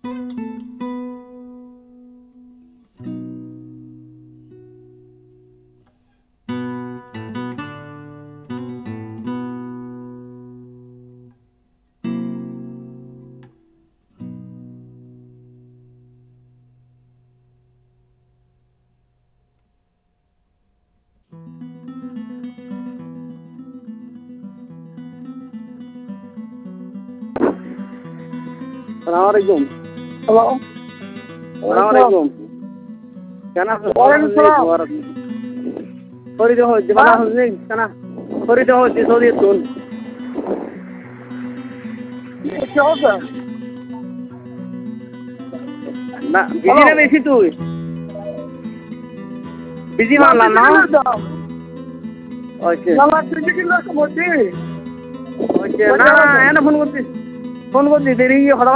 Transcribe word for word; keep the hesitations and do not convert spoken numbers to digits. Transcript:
Assalamualaikum. Halo. Assalamualaikum. Kana Waalaikumsalam. Sorry ho, jemana hosni kana. Sorry ho, sorry tun. কি হবে? না busy না বেশি তুই বিজি মানলাম না ওকে না তুই কি না সমতি ওকে না এনা ফোন করছিস ফোন করছিস দেরি হঠাৎ